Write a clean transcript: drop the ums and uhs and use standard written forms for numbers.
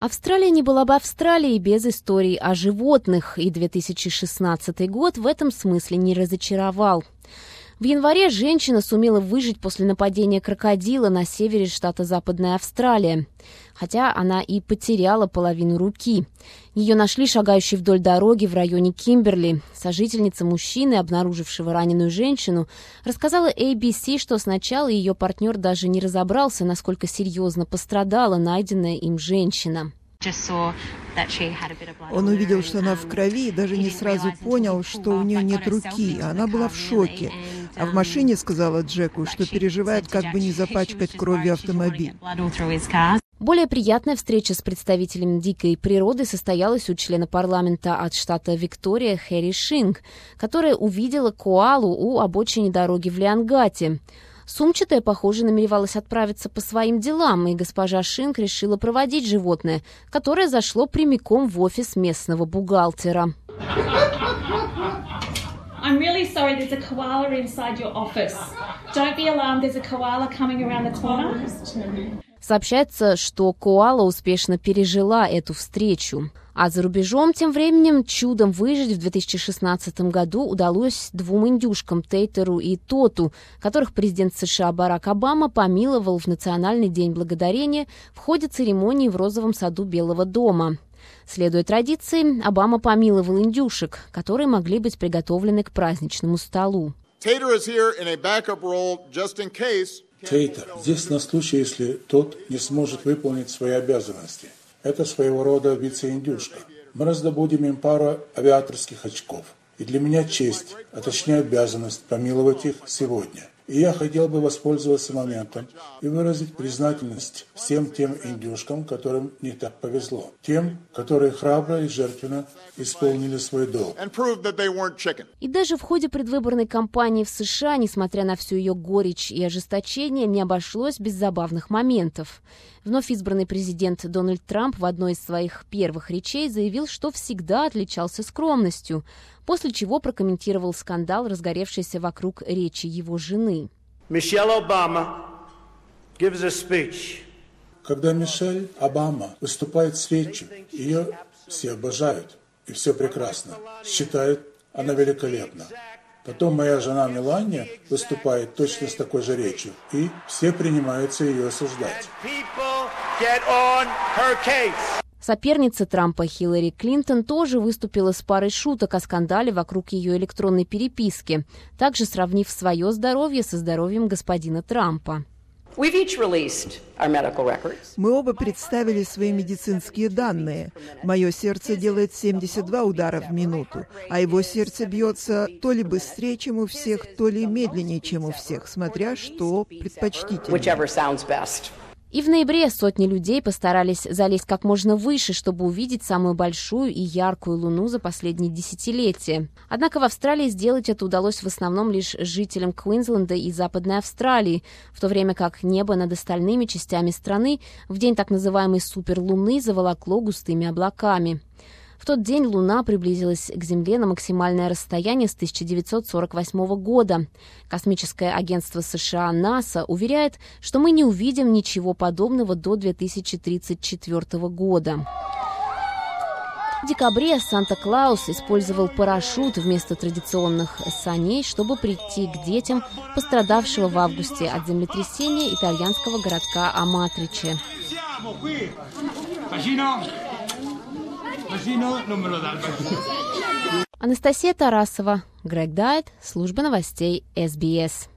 Австралия не была бы Австралией без историй о животных, и 2016 год в этом смысле не разочаровал. В январе женщина сумела выжить после нападения крокодила на севере штата Западная Австралия, хотя она и потеряла половину руки. Ее нашли шагающей вдоль дороги в районе Кимберли. Сожительница мужчины, обнаружившего раненую женщину, рассказала ABC, что сначала ее партнер даже не разобрался, насколько серьезно пострадала найденная им женщина. Он увидел, что она в крови, и даже не сразу понял, что у нее нет руки, а она была в шоке. А в машине сказала Джеку, что переживает, как бы не запачкать кровью автомобиль. Более приятная встреча с представителем дикой природы состоялась у члена парламента от штата Виктория Хэри Шинг, которая увидела коалу у обочины дороги в Лиангате. Сумчатая, похоже, намеревалась отправиться по своим делам, и госпожа Шинг решила проводить животное, которое зашло прямиком в офис местного бухгалтера. I'm really sorry, there's a koala inside your office. Don't be alarmed, there's a koala coming around the corner. Сообщается, что коала успешно пережила эту встречу. А за рубежом тем временем чудом выжить в 2016 году удалось двум индюшкам, Тейтеру и Тоту, которых президент США Барак Обама помиловал в Национальный день благодарения в ходе церемонии в Розовом саду Белого дома. Следуя традиции, Обама помиловал индюшек, которые могли быть приготовлены к праздничному столу. Тейтер здесь на случай, если тот не сможет выполнить свои обязанности. Это своего рода вице-индюшка. Мы раздобудем им пару авиаторских очков. И для меня честь, а точнее обязанность, помиловать их сегодня. И я хотел бы воспользоваться моментом и выразить признательность всем тем индюшкам, которым не так повезло. Тем, которые храбро и жертвенно исполнили свой долг. И даже в ходе предвыборной кампании в США, несмотря на всю ее горечь и ожесточение, не обошлось без забавных моментов. Вновь избранный президент Дональд Трамп в одной из своих первых речей заявил, что всегда отличался скромностью, после чего прокомментировал скандал, разгоревшийся вокруг речи его жены. Когда Мишель Обама выступает с речью, ее все обожают, и все прекрасно. Считают, она великолепна. Потом моя жена Мелания выступает точно с такой же речью, и все принимаются ее осуждать. Соперница Трампа Хиллари Клинтон тоже выступила с парой шуток о скандале вокруг ее электронной переписки, также сравнив свое здоровье со здоровьем господина Трампа. Мы оба представили свои медицинские данные. Мое сердце делает 72 удара в минуту, а его сердце бьется то ли быстрее, чем у всех, то ли медленнее, чем у всех, смотря что предпочтительнее. И в ноябре сотни людей постарались залезть как можно выше, чтобы увидеть самую большую и яркую луну за последние десятилетия. Однако в Австралии сделать это удалось в основном лишь жителям Квинсленда и Западной Австралии, в то время как небо над остальными частями страны в день так называемой суперлуны заволокло густыми облаками. В тот день Луна приблизилась к Земле на максимальное расстояние с 1948 года. Космическое агентство США НАСА уверяет, что мы не увидим ничего подобного до 2034 года. В декабре Санта-Клаус использовал парашют вместо традиционных саней, чтобы прийти к детям, пострадавшего в августе от землетрясения итальянского городка Аматриче. Анастасия Тарасова, Грег Дайт, служба новостей СБС.